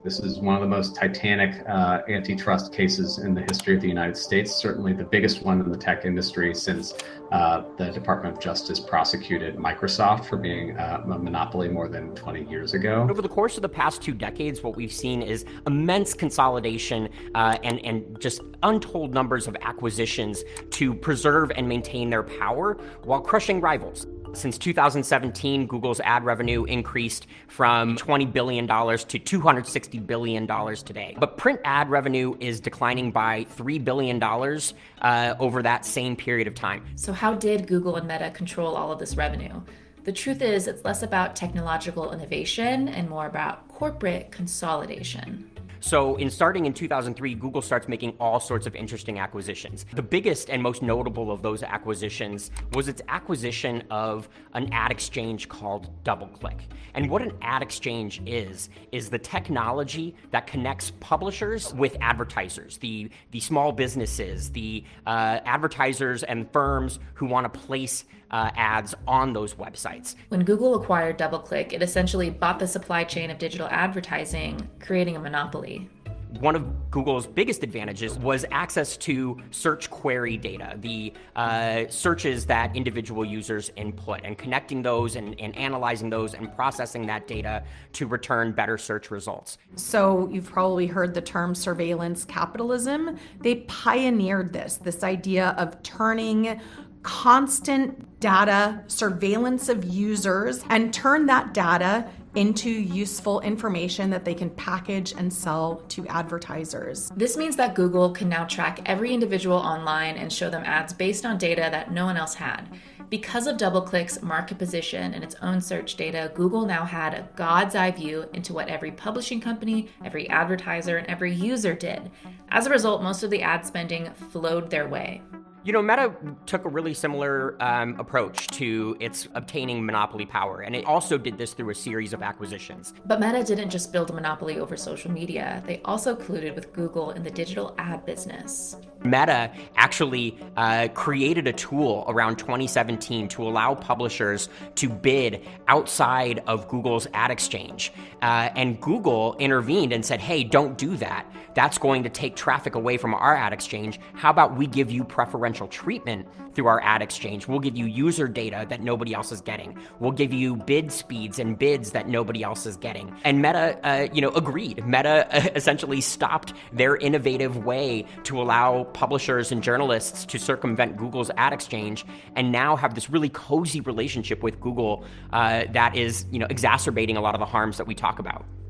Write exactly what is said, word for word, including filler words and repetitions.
This is one of the most titanic uh, antitrust cases in the history of the United States, certainly the biggest one in the tech industry since uh, the Department of Justice prosecuted Microsoft for being uh, a monopoly more than twenty years ago. Over the course of the past two decades, what we've seen is immense consolidation uh, and, and just untold numbers of acquisitions to preserve and maintain their power while crushing rivals. Since two thousand seventeen, Google's ad revenue increased from twenty billion dollars to two hundred sixty billion dollars today. But print ad revenue is declining by three billion dollars uh, over that same period of time. So how did Google and Meta control all of this revenue? The truth is, it's less about technological innovation and more about corporate consolidation. So in starting in two thousand three, Google starts making all sorts of interesting acquisitions. The biggest and most notable of those acquisitions was its acquisition of an ad exchange called DoubleClick. And what an ad exchange is, is the technology that connects publishers with advertisers, the, the small businesses, the uh, advertisers and firms who want to place Uh, ads on those websites. When Google acquired DoubleClick, it essentially bought the supply chain of digital advertising, creating a monopoly. One of Google's biggest advantages was access to search query data, the uh, searches that individual users input, and connecting those and, and analyzing those and processing that data to return better search results. So you've probably heard the term surveillance capitalism. They pioneered this, this idea of turning constant data surveillance of users and turn that data into useful information that they can package and sell to advertisers. This means that Google can now track every individual online and show them ads based on data that no one else had. Because of DoubleClick's market position and its own search data, Google now had a god's eye view into what every publishing company, every advertiser, and every user did. As a result, most of the ad spending flowed their way. You know, Meta took a really similar um, approach to its obtaining monopoly power, and it also did this through a series of acquisitions. But Meta didn't just build a monopoly over social media. They also colluded with Google in the digital ad business. Meta actually uh, created a tool around twenty seventeen to allow publishers to bid outside of Google's ad exchange. Uh, and Google intervened and said, hey, don't do that. That's going to take traffic away from our ad exchange. How about we give you preferential treatment through our ad exchange? We'll give you user data that nobody else is getting. We'll give you bid speeds and bids that nobody else is getting. And Meta, uh, you know, agreed. Meta uh, essentially stopped their innovative way to allow publishers and journalists to circumvent Google's ad exchange, and now have this really cozy relationship with Google uh, that is, you know, exacerbating a lot of the harms that we talk about.